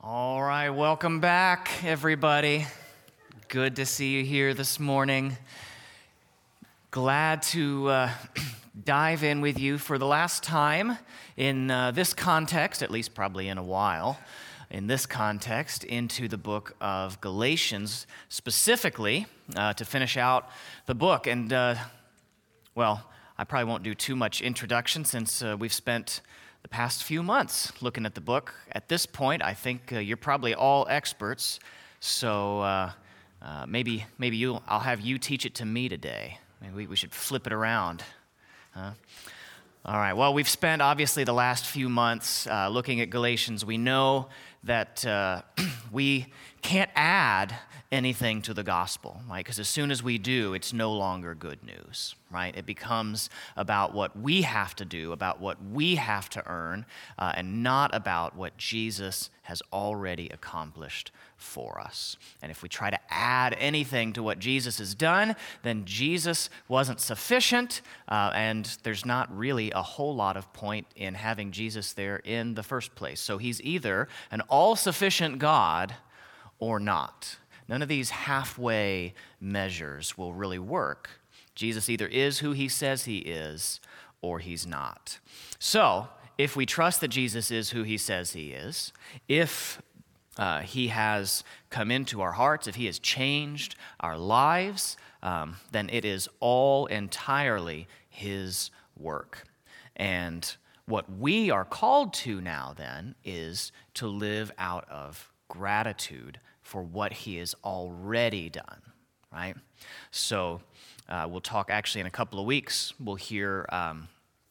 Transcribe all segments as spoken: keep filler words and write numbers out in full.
All right, welcome back, everybody. Good to see you here this morning. Glad to uh, dive in with you for the last time in uh, this context, at least probably in a while, in this context, into the book of Galatians, specifically uh, to finish out the book. And, uh, well, I probably won't do too much introduction since uh, we've spent the past few months looking at the book. At this point, I think uh, you're probably all experts, so uh, uh, maybe maybe you I'll have you teach it to me today. Maybe we, we should flip it around. Huh? All right, well, we've spent obviously the last few months uh, looking at Galatians. We know that uh, we can't add anything to the gospel, right? Because as soon as we do, it's no longer good news, right? It becomes about what we have to do, about what we have to earn, uh, and not about what Jesus has already accomplished for us. And if we try to add anything to what Jesus has done, then Jesus wasn't sufficient, uh, and there's not really a whole lot of point in having Jesus there in the first place. So he's either an all-sufficient God or not. None of these halfway measures will really work. Jesus either is who he says he is or he's not. So, if we trust that Jesus is who he says he is, if uh, he has come into our hearts, if he has changed our lives, um, then it is all entirely his work. And what we are called to now then is to live out of gratitude for what he has already done, right? So uh, we'll talk actually in a couple of weeks. We'll hear um,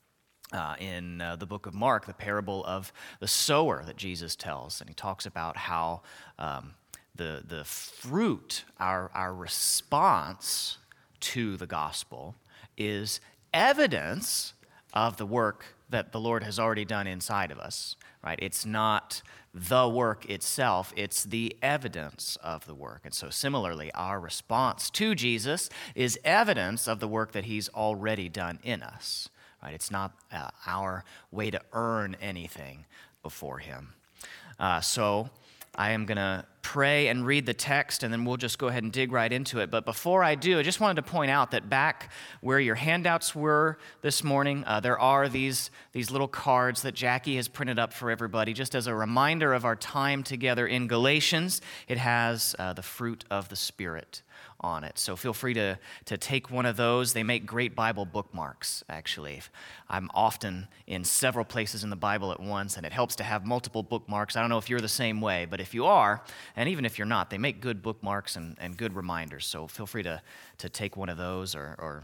uh, in uh, the book of Mark the parable of the sower that Jesus tells, and he talks about how um, the the fruit, our our response to the gospel, is evidence of the work that the Lord has already done inside of us, right? It's not the work itself, it's the evidence of the work. And so similarly, our response to Jesus is evidence of the work that he's already done in us, right? It's not uh, our way to earn anything before him. Uh, so I am going to pray and read the text, and then we'll just go ahead and dig right into it. But before I do, I just wanted to point out that back where your handouts were this morning, uh, there are these, these little cards that Jackie has printed up for everybody, just as a reminder of our time together in Galatians. It has uh, the fruit of the Spirit on it. So feel free to, to take one of those. They make great Bible bookmarks, actually. I'm often in several places in the Bible at once, and it helps to have multiple bookmarks. I don't know if you're the same way, but if you are, and even if you're not, they make good bookmarks and, and good reminders. So feel free to, to take one of those, or, or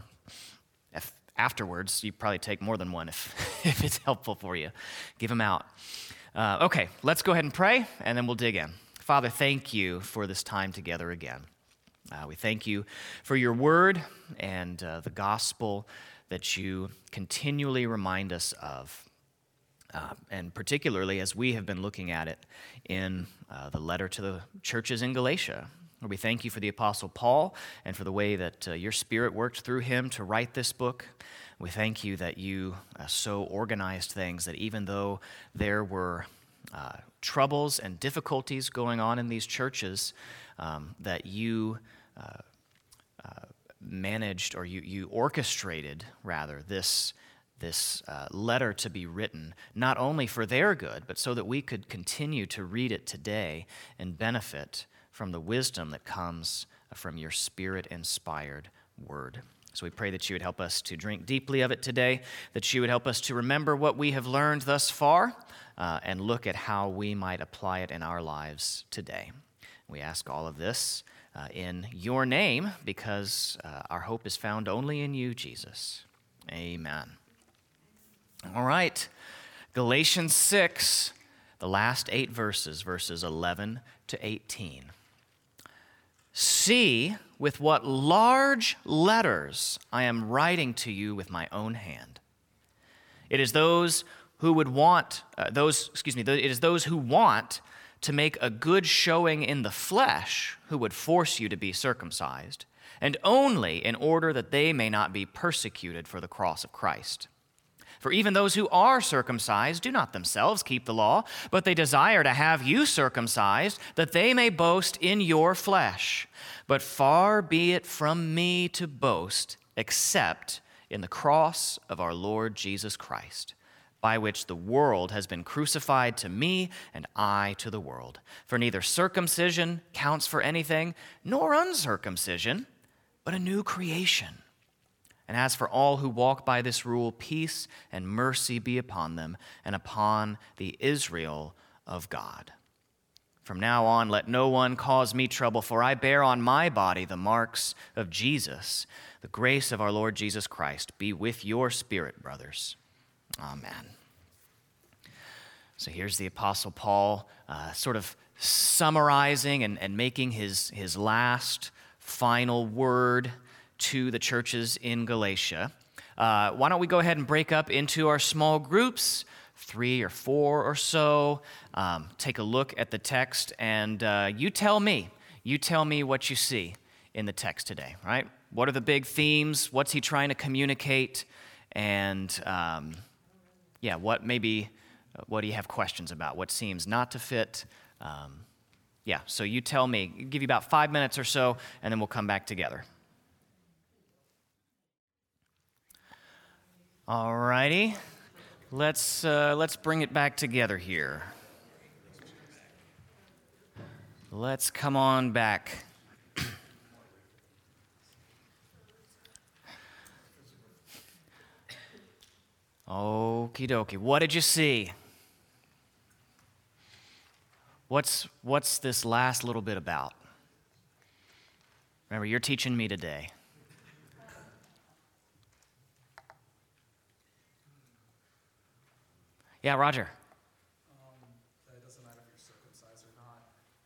if afterwards, you probably take more than one if, if it's helpful for you. Give them out. Uh, okay, let's go ahead and pray, and then we'll dig in. Father, thank you for this time together again. Uh, we thank you for your word and uh, the gospel that you continually remind us of, uh, and particularly as we have been looking at it in uh, the letter to the churches in Galatia. We thank you for the Apostle Paul and for the way that uh, your Spirit worked through him to write this book. We thank you that you uh, so organized things that even though there were uh, troubles and difficulties going on in these churches, um, that you Uh, uh, managed, or you, you orchestrated, rather, this, this uh, letter to be written, not only for their good, but so that we could continue to read it today and benefit from the wisdom that comes from your Spirit-inspired word. So we pray that you would help us to drink deeply of it today, that you would help us to remember what we have learned thus far, uh, and look at how we might apply it in our lives today. We ask all of this Uh, in your name, because uh, our hope is found only in you, Jesus. Amen. All right, Galatians six, the last eight verses, verses eleven to eighteen. See with what large letters I am writing to you with my own hand. It is those who would want, uh, those, excuse me, it is those who want to make a good showing in the flesh who would force you to be circumcised, and only in order that they may not be persecuted for the cross of Christ. For even those who are circumcised do not themselves keep the law, but they desire to have you circumcised, that they may boast in your flesh. But far be it from me to boast, except in the cross of our Lord Jesus Christ, by which the world has been crucified to me and I to the world. For neither circumcision counts for anything, nor uncircumcision, but a new creation. And as for all who walk by this rule, peace and mercy be upon them and upon the Israel of God. From now on, let no one cause me trouble, for I bear on my body the marks of Jesus. The grace of our Lord Jesus Christ be with your spirit, brothers. Amen. So here's the Apostle Paul uh, sort of summarizing and, and making his, his last final word to the churches in Galatia. Uh, why don't we go ahead and break up into our small groups, three or four or so, um, take a look at the text, and uh, you tell me, you tell me what you see in the text today, right? What are the big themes? What's he trying to communicate? And um, yeah, what maybe, what do you have questions about? What seems not to fit? Um, yeah, so you tell me. I'll give you about five minutes or so, and then we'll come back together. All righty, let's uh, let's bring it back together here. Let's come on back. Okie dokie. What did you see? What's what's this last little bit about? Remember, you're teaching me today. Yeah, Roger. Um, that it doesn't matter if you're circumcised or not.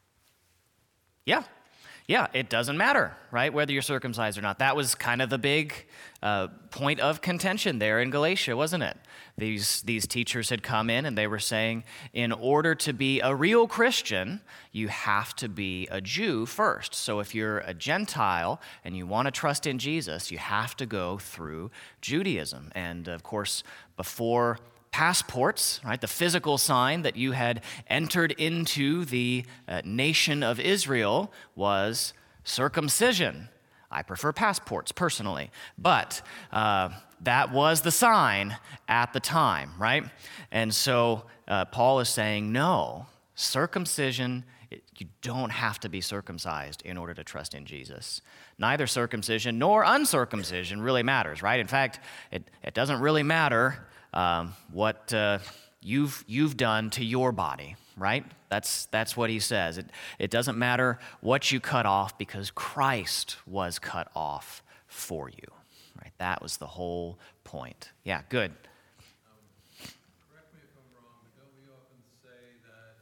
Yeah, yeah, it doesn't matter, right, whether you're circumcised or not. That was kind of the big uh, point of contention there in Galatia, wasn't it? These, these teachers had come in and they were saying, in order to be a real Christian, you have to be a Jew first. So if you're a Gentile and you want to trust in Jesus, you have to go through Judaism. And of course, before passports, right, the physical sign that you had entered into the uh, nation of Israel was circumcision. I prefer passports personally, but uh, that was the sign at the time, right? And so uh, Paul is saying, no, circumcision, it, you don't have to be circumcised in order to trust in Jesus. Neither circumcision nor uncircumcision really matters, right? In fact, it, it doesn't really matter Um, what uh, you've you've done to your body, right? That's that's what he says. It it doesn't matter what you cut off because Christ was cut off for you, right? That was the whole point. Yeah, good. Um, correct me if I'm wrong, but don't we often say that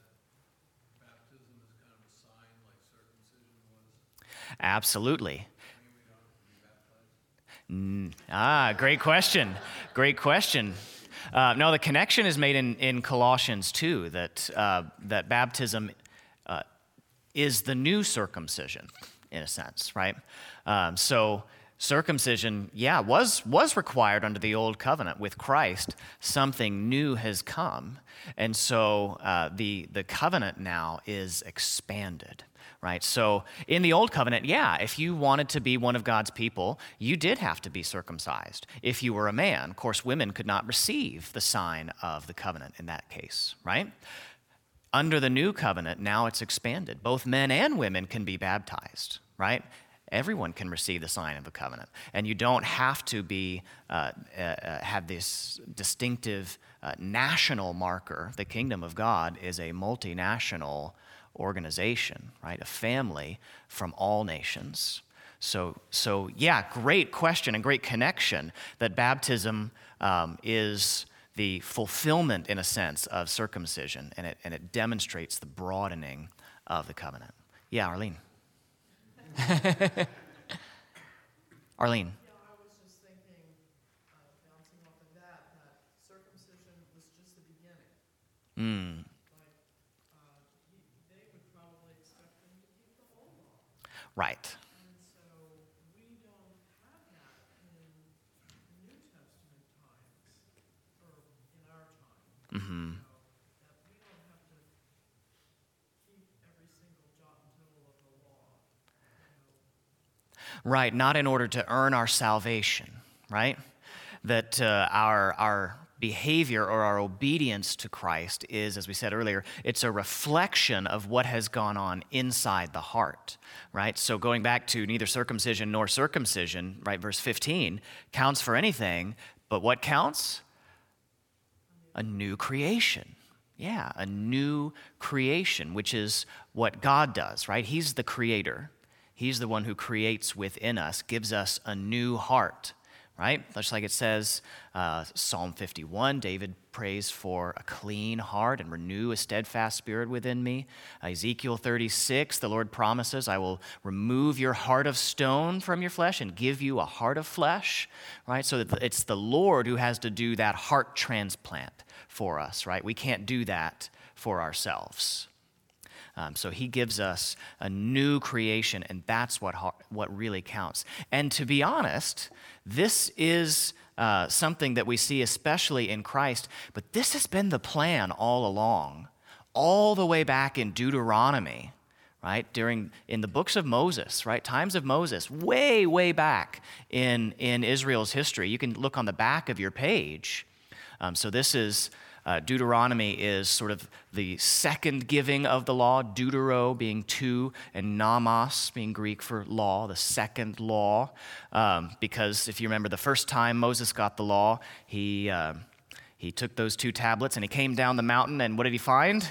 baptism is kind of a sign like circumcision was? Absolutely. Maybe we don't have to be baptized? Mm, ah, great question. Great question. Uh, no, the connection is made in, in Colossians two that uh, that baptism uh, is the new circumcision, in a sense, right? Um, so circumcision, yeah, was was required under the old covenant. With Christ, something new has come, and so uh, the the covenant now is expanded. Right, so in the old covenant, yeah, if you wanted to be one of God's people, you did have to be circumcised. If you were a man, of course, women could not receive the sign of the covenant in that case, right? Under the new covenant, now it's expanded. Both men and women can be baptized, right? Everyone can receive the sign of the covenant, and you don't have to be uh, uh, have this distinctive uh, national marker. The kingdom of God is a multinational organization, right? A family from all nations. So, so yeah, great question and great connection that baptism um, is the fulfillment, in a sense, of circumcision, and it and it demonstrates the broadening of the covenant. Yeah, Arlene. Arlene. Yeah, I was just thinking, uh, bouncing off of that, that circumcision was just the beginning. Mm. Like, uh, he, they would probably expect them to keep the whole law. Right. And so we don't have that in New Testament times for Right, not in order to earn our salvation, right? That uh, our, our behavior or our obedience to Christ is, as we said earlier, it's a reflection of what has gone on inside the heart, right? So going back to neither circumcision nor circumcision, right, verse fifteen, counts for anything, but what counts? A new creation. Yeah, a new creation, which is what God does, right? He's the creator. He's the one who creates within us, gives us a new heart, right? Just like it says, uh, Psalm fifty-one, David prays for a clean heart and renew a steadfast spirit within me. Ezekiel thirty-six, the Lord promises, I will remove your heart of stone from your flesh and give you a heart of flesh, right? So that it's the Lord who has to do that heart transplant for us, right? We can't do that for ourselves. Um, so he gives us a new creation, and that's what what really counts. And to be honest, this is uh, something that we see especially in Christ, but this has been the plan all along, all the way back in Deuteronomy, right? During, in the books of Moses, right? Times of Moses, way, way back in, in Israel's history. You can look on the back of your page. Um, so this is... Uh, Deuteronomy is sort of the second giving of the law, deutero being two, and nomos being Greek for law, the second law. Um, because if you remember the first time Moses got the law, he, uh, he took those two tablets and he came down the mountain, and what did he find?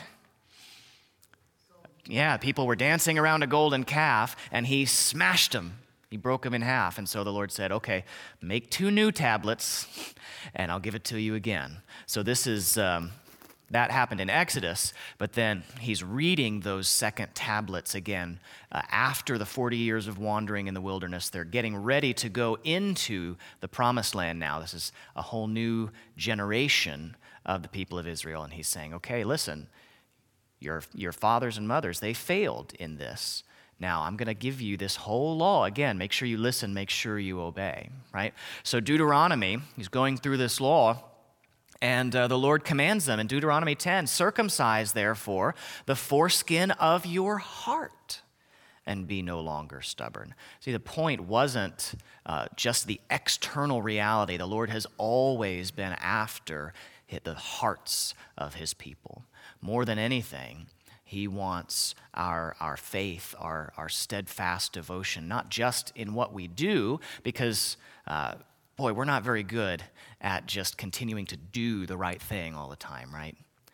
Yeah, people were dancing around a golden calf, and he smashed them. He broke them in half, and so the Lord said, okay, make two new tablets, and I'll give it to you again. So this is, um, that happened in Exodus, but then he's reading those second tablets again uh, after the forty years of wandering in the wilderness. They're getting ready to go into the promised land now. This is a whole new generation of the people of Israel, and he's saying, okay, listen, your, your fathers and mothers, they failed in this. Now, I'm going to give you this whole law. Again, make sure you listen, make sure you obey, right? So Deuteronomy, he's going through this law, and uh, the Lord commands them in Deuteronomy ten, circumcise, therefore, the foreskin of your heart and be no longer stubborn. See, the point wasn't uh, just the external reality. The Lord has always been after the hearts of his people. More than anything, he wants our, our faith, our, our steadfast devotion, not just in what we do, because, uh, boy, we're not very good at just continuing to do the right thing all the time, right?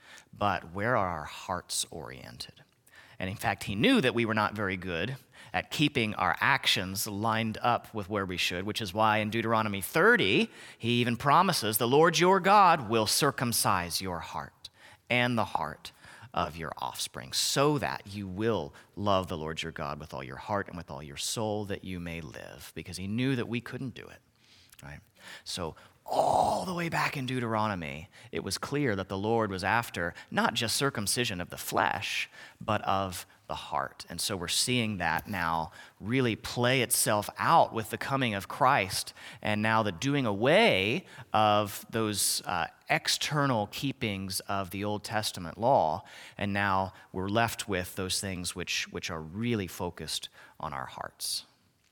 But where are our hearts oriented? And in fact, he knew that we were not very good at keeping our actions lined up with where we should, which is why in Deuteronomy thirty, he even promises, the Lord your God will circumcise your heart and the heart of your offspring, so that you will love the Lord your God with all your heart and with all your soul, that you may live, because he knew that we couldn't do it, right? So all the way back in Deuteronomy, it was clear that the Lord was after not just circumcision of the flesh, but of the heart. And so we're seeing that now really play itself out with the coming of Christ, and now the doing away of those uh, external keepings of the Old Testament law, and now we're left with those things which, which are really focused on our hearts.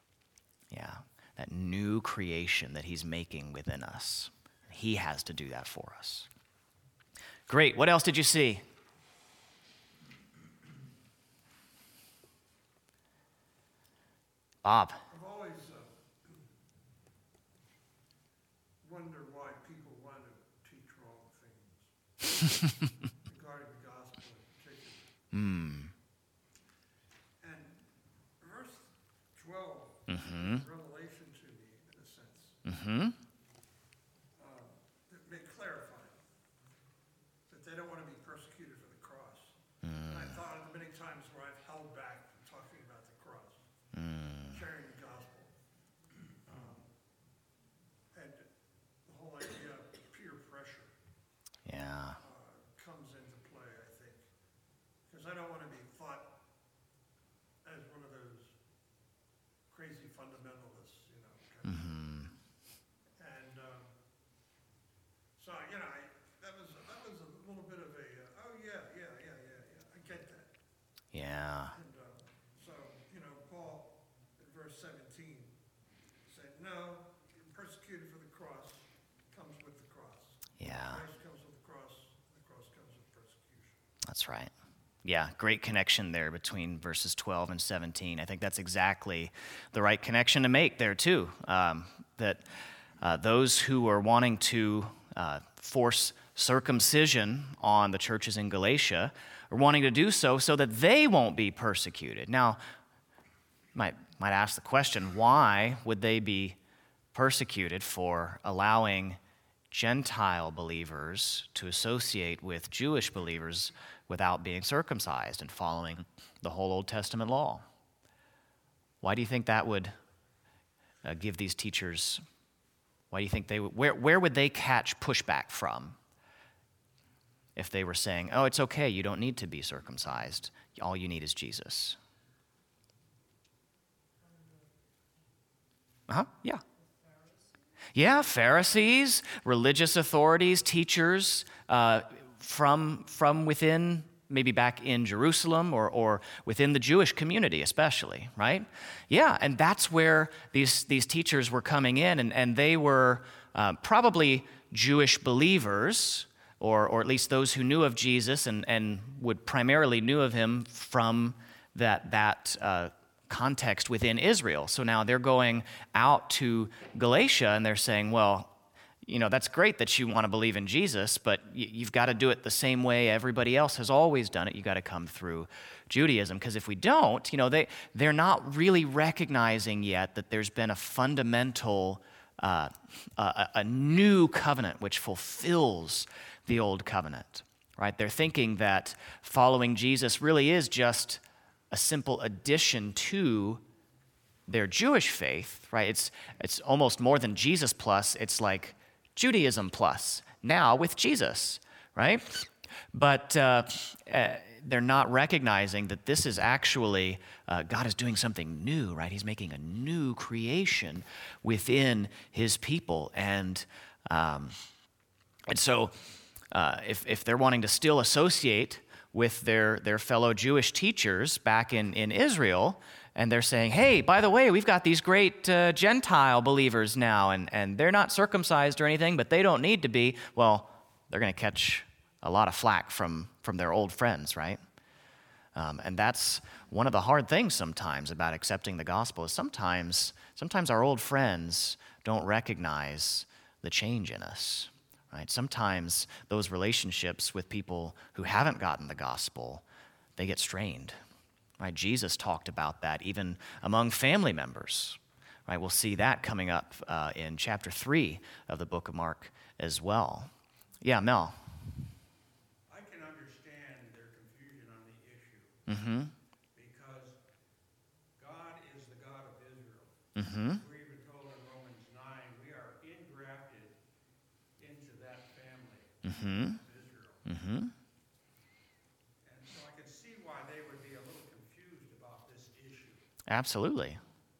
Yeah, that new creation that he's making within us. He has to do that for us. Great. What else did you see? Bob. I've always uh, wondered why people want to teach wrong things regarding the gospel in particular. Hmm. And verse twelve, Mm-hmm. revelation to me, in a sense, Mm-hmm. um, that may clarify that they don't want to be persecuted for the cross. And I thought of the many times where I've held back from talking about the cross. Sharing the gospel. Um, and the whole idea of peer pressure Yeah. uh, comes into play, I think. Because I don't want to be thought as one of those crazy fundamentalists, you know. Kind of. Mm-hmm. And um, so, you know, I, that was that was a little bit of a, uh, oh yeah, yeah, yeah, yeah, yeah, I get that. Yeah. And uh, so, you know, Paul, in verse seventeen, no, persecuted for the cross comes with the cross. Yeah. Grace comes with the cross, the cross comes with persecution. That's right. Yeah, great connection there between verses twelve and seventeen. I think that's exactly the right connection to make there, too. Um, that uh, those who are wanting to uh, force circumcision on the churches in Galatia are wanting to do so so that they won't be persecuted. Now, you might, might ask the question, why would they be persecuted for allowing Gentile believers to associate with Jewish believers without being circumcised and following the whole Old Testament law? Why do you think that would uh, give these teachers, why do you think they would, where, where would they catch pushback from if they were saying, oh, it's okay, you don't need to be circumcised, all you need is Jesus? Uh-huh, yeah. Yeah, Pharisees, religious authorities, teachers uh, from, from within, maybe back in Jerusalem or, or within the Jewish community especially, right? Yeah, and that's where these, these teachers were coming in, and, and they were uh, probably Jewish believers, or, or at least those who knew of Jesus and, and would primarily knew of him from that, that uh, context within Israel. So now they're going out to Galatia and they're saying, well, you know, that's great that you want to believe in Jesus, but you've got to do it the same way everybody else has always done it. You've got to come through Judaism, because if we don't, you know, they, they're not really recognizing yet that there's been a fundamental, uh, a, a new covenant which fulfills the old covenant, right? They're thinking that following Jesus really is just a simple addition to their Jewish faith, right? It's it's almost more than Jesus plus. It's like Judaism plus, now with Jesus, right? But uh, uh, they're not recognizing that this is actually, uh, God is doing something new, right? He's making a new creation within his people. And, um, and so uh, if, if they're wanting to still associate with their, their fellow Jewish teachers back in, in Israel, and they're saying, hey, by the way, we've got these great uh, Gentile believers now, and, and they're not circumcised or anything, but they don't need to be, well, they're going to catch a lot of flack from, from their old friends, right? Um, and that's one of the hard things sometimes about accepting the gospel, is sometimes, sometimes our old friends don't recognize the change in us. Right? Sometimes those relationships with people who haven't gotten the gospel, they get strained. Right? Jesus talked about that even among family members. Right? We'll see that coming up uh, in chapter three of the book of Mark as well. Yeah, Mel. I can understand their confusion on the issue. Mm-hmm. Because God is the God of Israel. Mm-hmm. We're even told in Romans nine, we are engrafted into that family Mm-hmm. of Israel. Mm-hmm. And so I can see why they would be a little confused about this issue. Absolutely.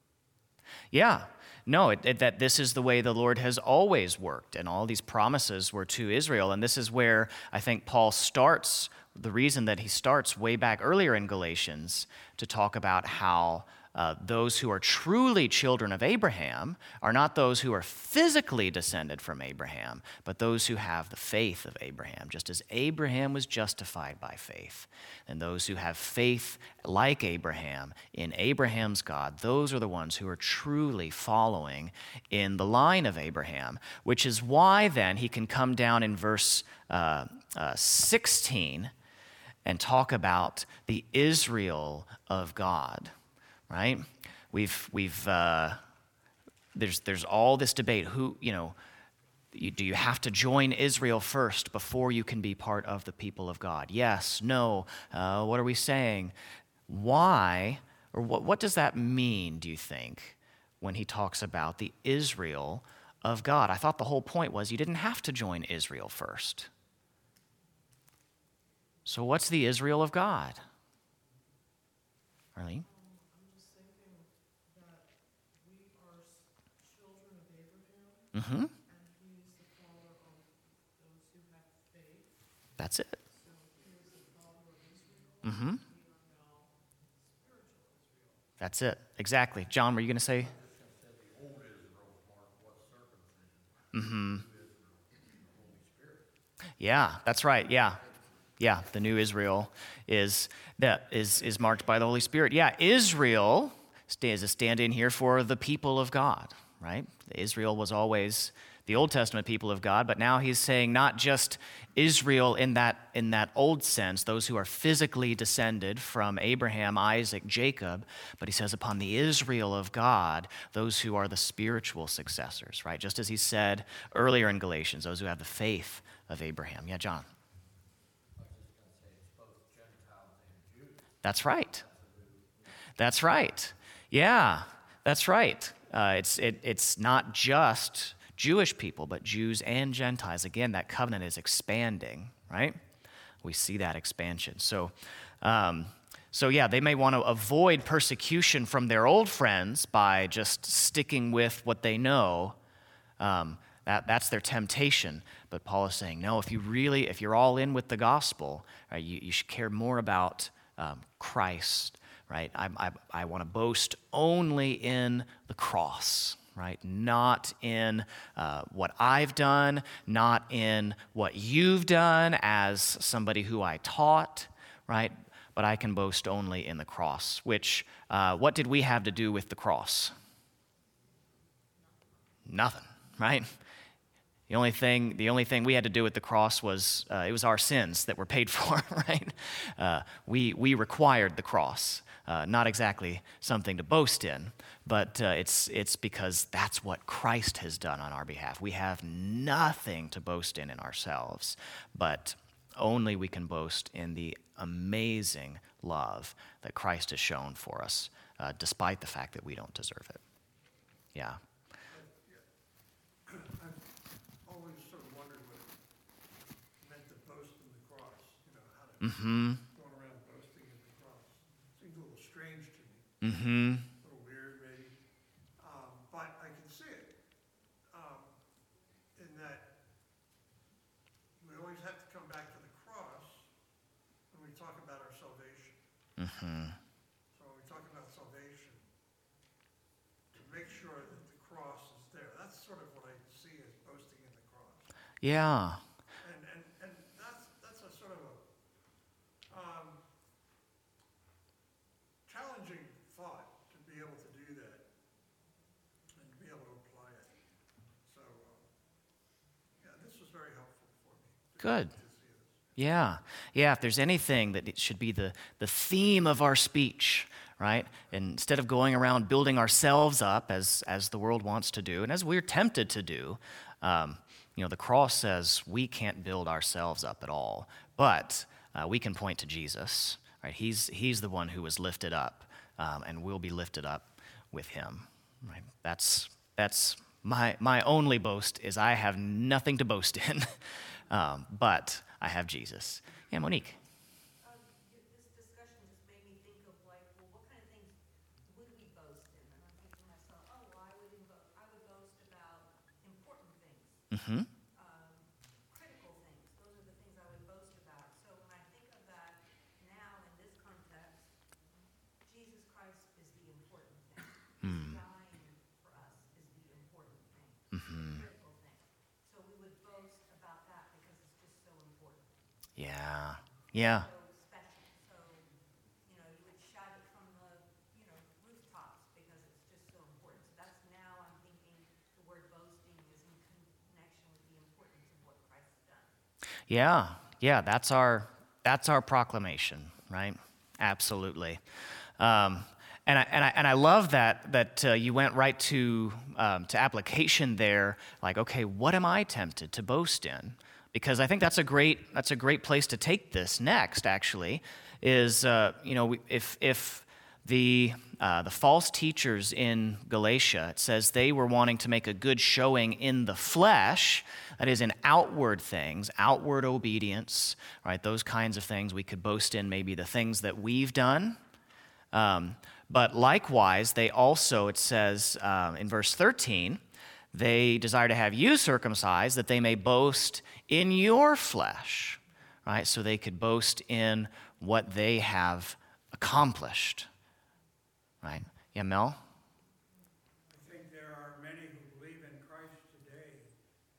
Yeah. No, it, it, that this is the way the Lord has always worked, and all these promises were to Israel. And this is where I think Paul starts, the reason that he starts way back earlier in Galatians to talk about how uh, those who are truly children of Abraham are not those who are physically descended from Abraham, but those who have the faith of Abraham, just as Abraham was justified by faith. And those who have faith like Abraham in Abraham's God, those are the ones who are truly following in the line of Abraham, which is why then he can come down in verse uh, uh, sixteen and talk about the Israel of God. Right? We've we've uh, there's there's all this debate. Who you know? You, do you have to join Israel first before you can be part of the people of God? Yes. No. Uh, what are we saying? Why or what? What does that mean? Do you think when he talks about the Israel of God? I thought the whole point was you didn't have to join Israel first. So what's the Israel of God? Arlene? Mm-hmm. And he is the father of those who have faith. That's it. So he is the father of Israel. Mm-hmm. We are now spiritual Israel. That's it. Exactly. John, were you going to say? The old Israel Mm-hmm. Yeah, that's right. Yeah. Yeah, the new Israel is that is is marked by the Holy Spirit. Yeah, Israel is a stand-in here for the people of God, right? Israel was always the Old Testament people of God, but now he's saying not just Israel in that in that old sense, those who are physically descended from Abraham, Isaac, Jacob, but he says upon the Israel of God, those who are the spiritual successors, right? Just as he said earlier in Galatians, those who have the faith of Abraham. Yeah, John. That's right. That's right. Yeah, that's right. Uh, it's it, it's not just Jewish people, but Jews and Gentiles. Again, that covenant is expanding, right? We see that expansion. So, um, so yeah, they may want to avoid persecution from their old friends by just sticking with what they know. Um, that that's their temptation. But Paul is saying, no, if you really, if you're all in with the gospel, right, you, you should care more about Um, Christ, right? I, I, I want to boast only in the cross, right? Not in uh, what I've done, not in what you've done as somebody who I taught, right? But I can boast only in the cross, which, uh, what did we have to do with the cross? Nothing, right? The only thing, the only thing we had to do with the cross was uh, it was our sins that were paid for, right? Uh, we we required the cross, uh, not exactly something to boast in, but uh, it's it's because that's what Christ has done on our behalf. We have nothing to boast in in ourselves, but only we can boast in the amazing love that Christ has shown for us, uh, despite the fact that we don't deserve it. Yeah. Mm-hmm. Going around boasting in the cross. Seems a little strange to me. Mm-hmm. A little weird, maybe. Um, but I can see it. Um, in that we always have to come back to the cross when we talk about our salvation. Mm-hmm. So when we talk about salvation, to make sure that the cross is there. That's sort of what I see as boasting in the cross. Yeah. Challenging thought to be able to do that and to be able to apply it. So, uh, yeah, this was very helpful for me. Good. To see this. Yeah. Yeah, if there's anything that it should be the, the theme of our speech, right? And instead of going around building ourselves up as, as the world wants to do, and as we're tempted to do, um, you know, the cross says we can't build ourselves up at all, but uh, we can point to Jesus. Right, he's he's the one who was lifted up, um, and will be lifted up with him. Right, that's that's my my only boast is I have nothing to boast in, um, but I have Jesus. Yeah, Monique. Um, this discussion just made me think of like, well, what kind of things would we boast in? And I'm thinking to myself, oh, well, I would bo- I would boast about important things. Mm-hmm. Yeah. Yeah. So special. So, you know, you would shout it from the, you know, rooftops because it's just so important. So that's now I'm thinking the word boasting is in connection with the importance of what Christ has done. Yeah. Yeah, that's our that's our proclamation, right? Absolutely. Um, and I and I and I love that that uh, you went right to um, to application there. Like, okay, what am I tempted to boast in? Because I think that's a great that's a great place to take this next. Actually, is uh, you know if if the uh, the false teachers in Galatia, it says they were wanting to make a good showing in the flesh, that is in outward things, outward obedience, right? Those kinds of things we could boast in, maybe the things that we've done. Um, but likewise, they also, it says um, in verse thirteen, they desire to have you circumcised that they may boast in your flesh, right? So they could boast in what they have accomplished, right? Yeah, Mel? I think there are many who believe in Christ today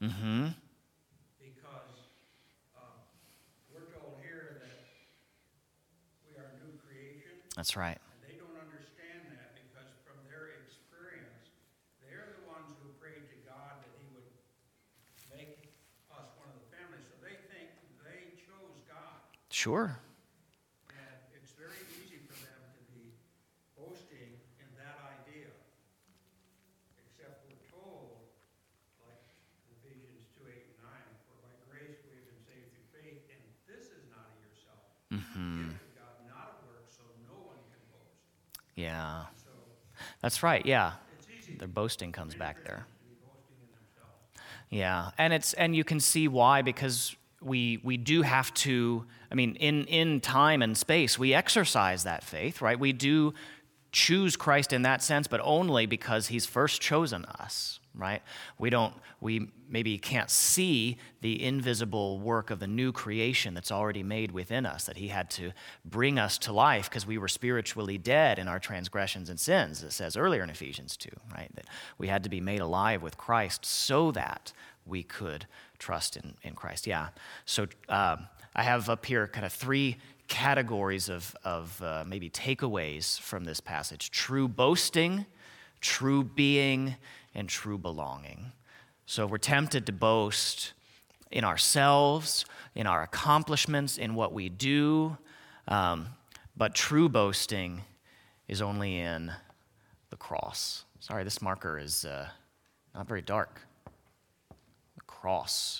Mm-hmm. Because uh, we're told here that we are new creation, That's right. and they don't understand that because from their experience, they're the ones who prayed to God that he would make us one of the families. So they think they chose God. Sure. And it's very easy for them to be boasting in that idea. Except we're told, like Ephesians two, eight, and nine, for by grace we have been saved through faith, and this is not of yourself. Mm-hmm. Gift of God, not of works, so no one can boast. Yeah. So That's right, yeah. it's easy Their boasting comes back there. to be boasting in themselves. Yeah, and it's and you can see why, because we we do have to, I mean, in in time and space, we exercise that faith, right? We do choose Christ in that sense, but only because he's first chosen us, right? We don't we maybe can't see the invisible work of the new creation that's already made within us, that he had to bring us to life because we were spiritually dead in our transgressions and sins, it says earlier in Ephesians two, right? That we had to be made alive with Christ so that we could trust in, in Christ. Yeah. So um, I have up here kind of three categories of, of uh, maybe takeaways from this passage: true boasting, true being, and true belonging. So if we're tempted to boast in ourselves, in our accomplishments, in what we do, um, but true boasting is only in the cross. Sorry, this marker is uh, not very dark. The cross.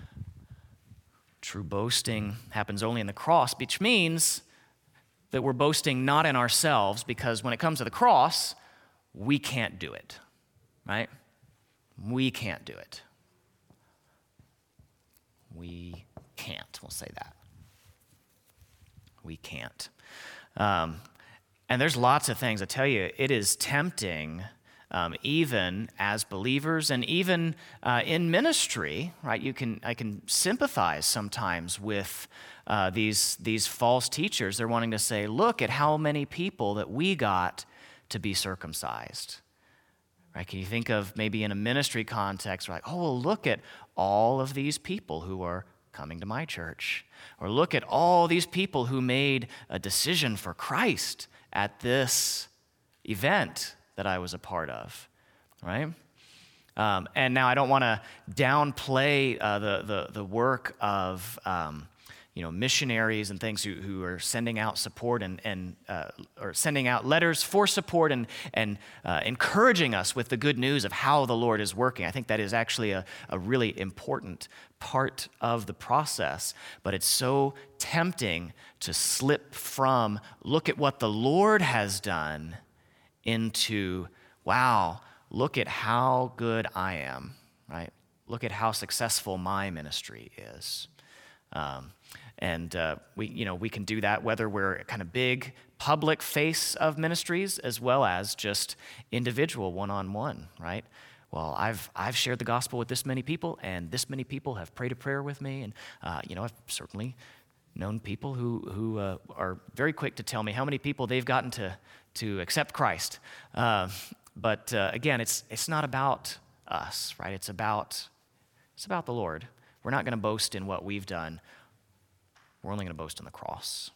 True boasting happens only in the cross, which means that we're boasting not in ourselves, because when it comes to the cross, we can't do it, right? We can't do it. We can't. We'll say that. We can't. Um, and there's lots of things. I tell you, it is tempting, um, even as believers and even uh, in ministry, right? You can I can sympathize sometimes with uh, these these false teachers. They're wanting to say, look at how many people that we got to be circumcised. Right? Can you think of maybe in a ministry context, like, oh, well, look at all of these people who are coming to my church, or look at all these people who made a decision for Christ at this event that I was a part of, right? Um, and now I don't want to downplay uh, the, the the work of um, you know missionaries and things who, who are sending out support and and uh, or sending out letters for support and and uh, encouraging us with the good news of how the Lord is working. I think that is actually a, a really important part of the process. But it's so tempting to slip from look at what the Lord has done into, wow, look at how good I am, right? Look at how successful my ministry is. Um, and uh, we, you know, we can do that whether we're a kind of big public face of ministries as well as just individual one-on-one, right? Well, I've I've shared the gospel with this many people, and this many people have prayed a prayer with me, and uh, you know, I've certainly known people who who uh, are very quick to tell me how many people they've gotten to to accept Christ. Uh, but uh, again, it's it's not about us, right? It's about it's about the Lord. We're not going to boast in what we've done. We're only going to boast in the cross.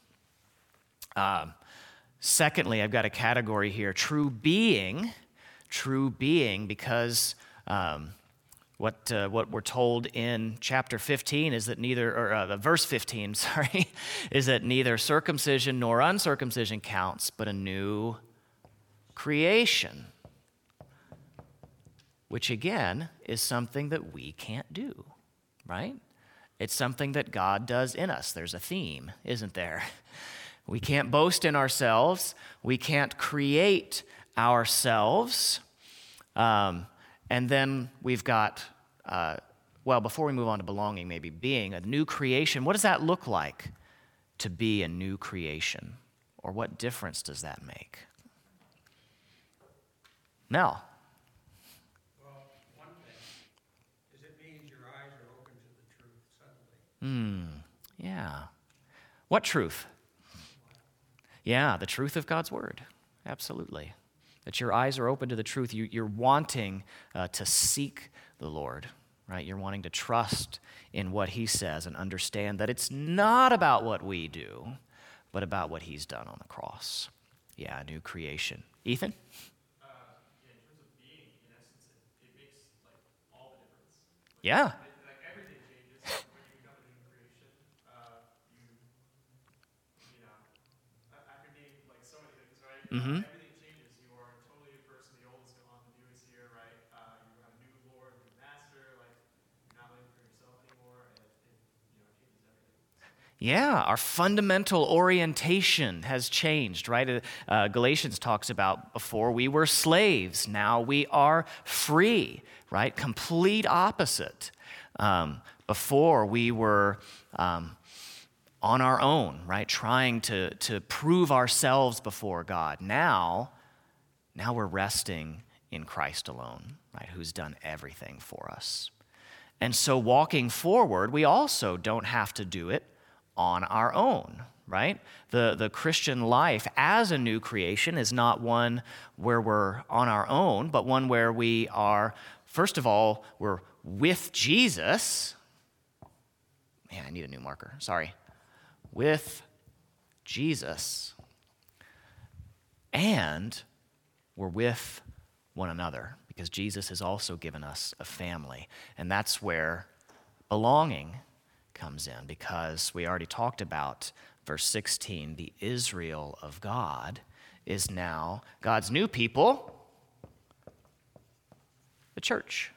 Um, secondly, I've got a category here: true being, true being, because. Um, What uh, what we're told in chapter fifteen is that neither, or uh, verse fifteen, sorry, is that neither circumcision nor uncircumcision counts, but a new creation, which again is something that we can't do, right? It's something that God does in us. There's a theme, isn't there? We can't boast in ourselves. We can't create ourselves. Um, And then we've got, uh, well, before we move on to belonging, maybe being a new creation. What does that look like to be a new creation? Or what difference does that make? Mel? Well, one thing is it means your eyes are open to the truth suddenly. Hmm, yeah. What truth? Yeah, the truth of God's word. Absolutely. That your eyes are open to the truth. You, you're wanting uh, to seek the Lord, right? You're wanting to trust in what he says and understand that it's not about what we do, but about what he's done on the cross. Yeah, a new creation. Ethan? Uh, yeah, in terms of being, in essence, it, it makes like all the difference. Like, Yeah. it, like everything changes when you become a new creation. Uh, you, you know, I, I could name like so many things, right? Mm-hmm. Uh, everything changes. You are a totally new person. The old is gone. The new is here, right? Uh, you have a new Lord, new Master. Like you're not living for yourself anymore, and it, it you know changes everything. Yeah, our fundamental orientation has changed, right? Uh, uh, Galatians talks about before we were slaves, now we are free, right? Complete opposite. Um, before we were um, on our own, right? Trying to, to prove ourselves before God. Now, now we're resting in Christ alone, right? Who's done everything for us. And so walking forward, we also don't have to do it on our own, right? The, the Christian life as a new creation is not one where we're on our own, but one where we are, first of all, we're with Jesus. Man, I need a new marker. Sorry. With Jesus. And we're with one another because Jesus has also given us a family. And that's where belonging comes in, because we already talked about verse sixteen, the Israel of God is now God's new people, the church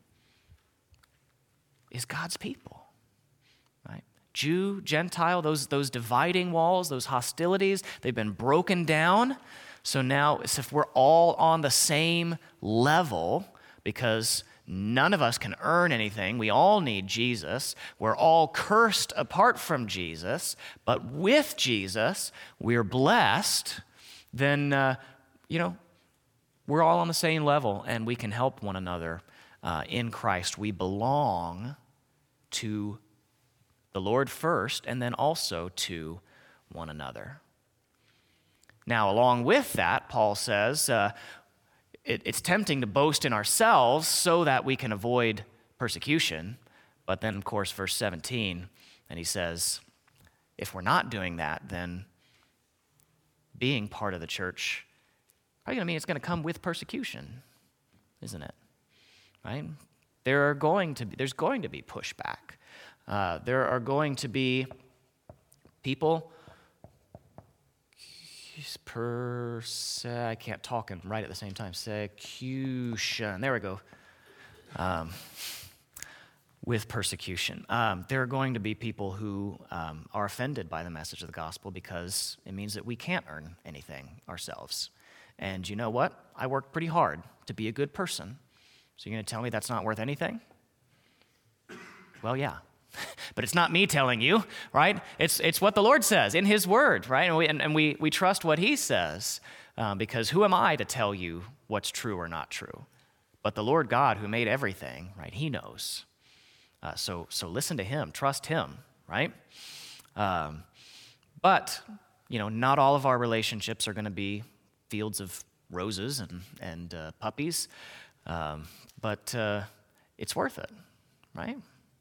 is God's people, right? Jew, Gentile, those, those dividing walls, those hostilities, they've been broken down. So now it's if we're all on the same level, because none of us can earn anything. We all need Jesus. We're all cursed apart from Jesus. But with Jesus, we're blessed. Then, uh, you know, we're all on the same level, and we can help one another uh, in Christ. We belong to the Lord first, and then also to one another. Now, along with that, Paul says, uh, it, it's tempting to boast in ourselves so that we can avoid persecution. But then, of course, verse seventeen, and he says, if we're not doing that, then being part of the church probably going to mean it's going to come with persecution, isn't it? Right? There are going to be, there's going to be pushback. Uh, there are going to be people per se, I can't talk and write at the same time. Persecution. There we go. Um, with persecution. Um, there are going to be people who um, are offended by the message of the gospel because it means that we can't earn anything ourselves. And you know what? I worked pretty hard to be a good person. So you're going to tell me that's not worth anything? Well, yeah. But it's not me telling you, right? It's it's what the Lord says in his word, right? And we, and, and we, we trust what he says um, because who am I to tell you what's true or not true? But the Lord God who made everything, right, he knows. Uh, so, so listen to him, trust him, right? Um, but, you know, not all of our relationships are going to be fields of roses and, and uh, puppies, um, but uh, it's worth it, right?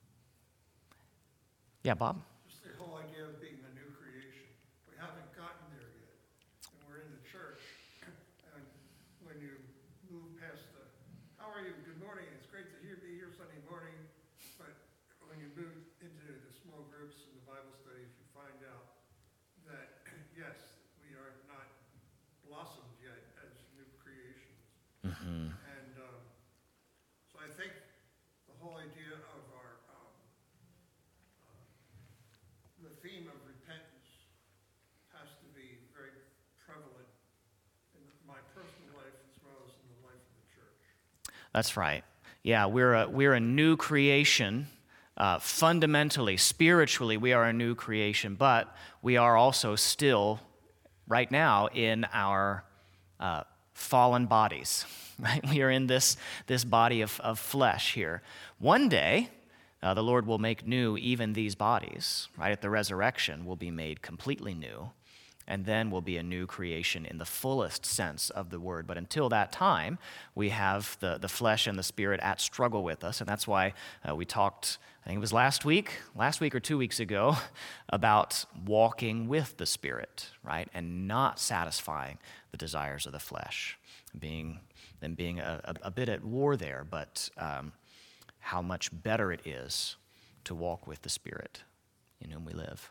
Yeah, Bob? Just the whole idea of being a new creation. We haven't gotten there yet. And we're in the church. And when you move past the, how are you? Good morning. It's great to hear, be here Sunday morning. But when you move into the small groups and the Bible studies, you find out that, yes, we are not blossomed yet as new creations. Mm-hmm. And um, so I think the whole idea of our, um, uh, the theme of repentance has to be very prevalent in my personal life as well as in the life of the church. That's right. Yeah, we're a, we're a new creation. Uh, fundamentally, spiritually, we are a new creation, but we are also still, right now, in our uh, fallen bodies. Right? We are in this, this body of, of flesh here. One day, uh, the Lord will make new even these bodies. Right? At the resurrection, will be made completely new. And then we'll be a new creation in the fullest sense of the word. But until that time, we have the, the flesh and the spirit at struggle with us. And that's why uh, we talked, I think it was last week, last week or two weeks ago, about walking with the spirit, right? And not satisfying the desires of the flesh, being and being a, a, a bit at war there, but um, how much better it is to walk with the spirit in whom we live.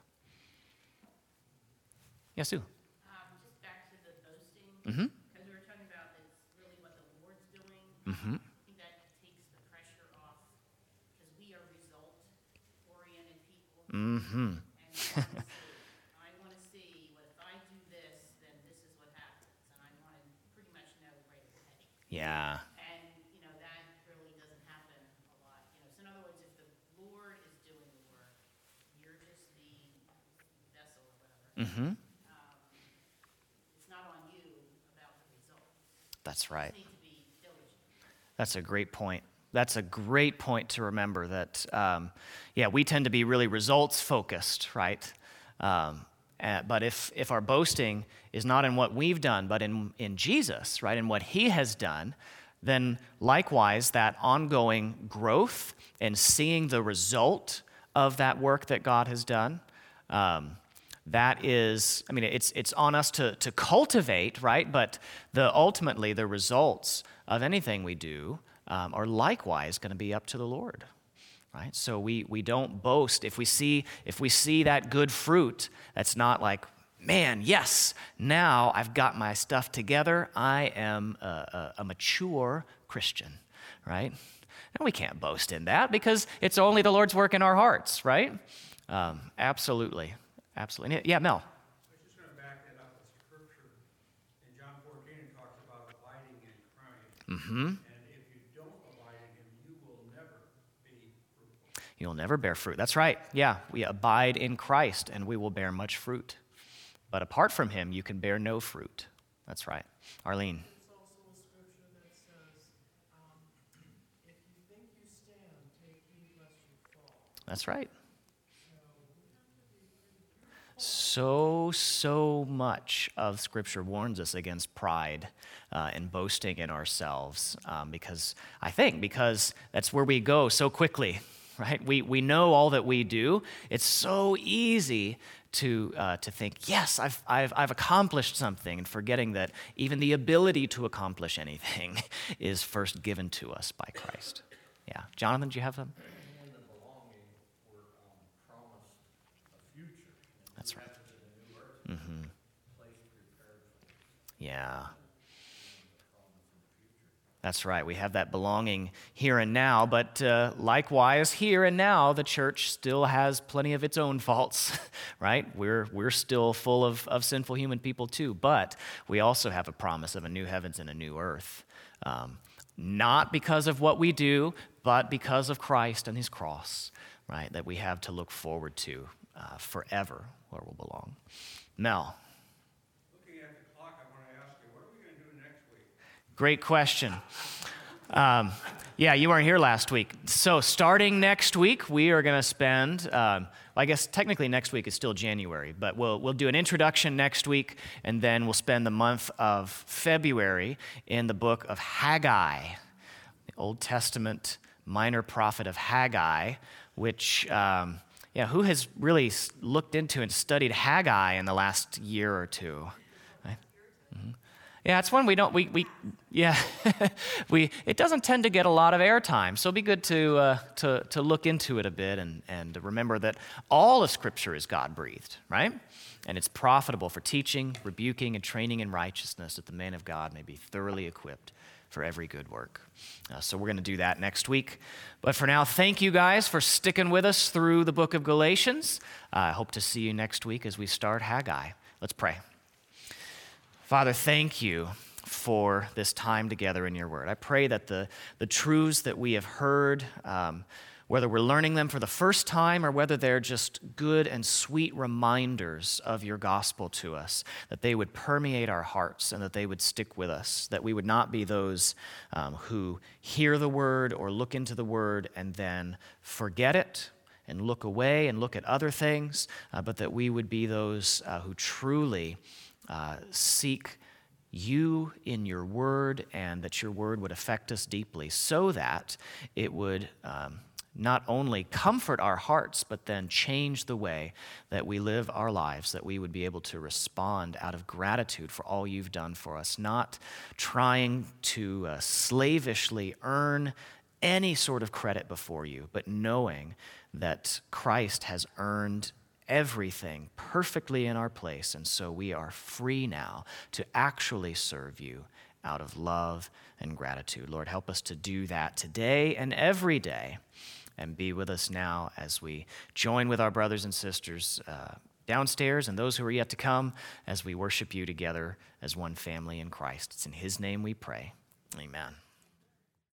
Yes, Sue? Um, just back to the boasting, Mm-hmm. because we were talking about it's really what the Lord's doing. Mm-hmm. I think that takes the pressure off, because we are result-oriented people. Mm-hmm. And I want to see, I want to see, what if I do this, then this is what happens. And I want to pretty much know right away. Yeah. And, you know, that really doesn't happen a lot. You know, so in other words, if the Lord is doing the work, you're just the vessel or whatever. Mm-hmm. It's not on you about the results. That's You right. just need to be diligent. That's a great point. That's a great point to remember that, um, yeah, we tend to be really results focused, right? Um, uh, but if, if our boasting is not in what we've done, but in, in Jesus, right, in what he has done, then likewise that ongoing growth and seeing the result of that work that God has done, um, that is, I mean, it's it's on us to, to cultivate, right? But the ultimately the results of anything we do um, are likewise going to be up to the Lord, right? So we we don't boast if we see if we see that good fruit. That's not like, man, yes, now I've got my stuff together. I am a, a, a mature Christian, right? And we can't boast in that because it's only the Lord's work in our hearts, right? Um, absolutely. Absolutely. Yeah, Mel. I was just going to back that up with scripture. In John fourteen, it talks about abiding in Christ. Mm-hmm. And if you don't abide in him, you will never be fruitful. You'll never bear fruit. That's right. Yeah, we abide in Christ and we will bear much fruit. But apart from him, you can bear no fruit. That's right. Arlene. It's also a scripture that says, um, if you think you stand, take heed lest you fall. That's right. So, so much of Scripture warns us against pride uh, and boasting in ourselves um, because, I think, because that's where we go so quickly, right? We, we know all that we do. It's so easy to, uh, to think, yes, I've, I've, I've accomplished something, and forgetting that even the ability to accomplish anything is first given to us by Christ. Yeah. Jonathan, do you have some? And the belonging were um, promised a future. And That's we right. have to the new earth, Mm-hmm. place prepared for us, Yeah. and the promise in the future. That's right. We have that belonging here and now, but uh, likewise, here and now, the church still has plenty of its own faults, right? We're, we're still full of, of sinful human people too, but we also have a promise of a new heavens and a new earth. Um, not because of what we do, but because of Christ and his cross, right, that we have to look forward to uh, forever, where we'll belong. Mel. Looking at the clock, I want to ask you, what are we going to do next week? Great question. Um, yeah, you weren't here last week. So starting next week, we are going to spend, um, I guess technically next week is still January, but we'll, we'll do an introduction next week, and then we'll spend the month of February in the book of Haggai, the Old Testament minor prophet of Haggai, which, um, yeah, who has really s- looked into and studied Haggai in the last year or two? Right? Mhm. Yeah, it's one we don't, we, we yeah, we, it doesn't tend to get a lot of airtime, so it'll be good to, uh, to, to look into it a bit and, and remember that all of Scripture is God-breathed, right? And it's profitable for teaching, rebuking, and training in righteousness, that the man of God may be thoroughly equipped for every good work. Uh, so we're going to do that next week. But for now, thank you guys for sticking with us through the book of Galatians. Uh, I hope to see you next week as we start Haggai. Let's pray. Father, thank you for this time together in your word. I pray that the, the truths that we have heard, um, whether we're learning them for the first time or whether they're just good and sweet reminders of your gospel to us, that they would permeate our hearts and that they would stick with us, that we would not be those um, who hear the word or look into the word and then forget it and look away and look at other things, uh, but that we would be those uh, who truly uh, seek you in your word, and that your word would affect us deeply so that it would um, not only comfort our hearts, but then change the way that we live our lives, that we would be able to respond out of gratitude for all you've done for us, not trying to uh, slavishly earn any sort of credit before you, but knowing that Christ has earned everything perfectly in our place, and so we are free now to actually serve you out of love and gratitude. Lord, help us to do that today and every day, and be with us now as we join with our brothers and sisters uh, downstairs and those who are yet to come as we worship you together as one family in Christ. It's in his name we pray. Amen.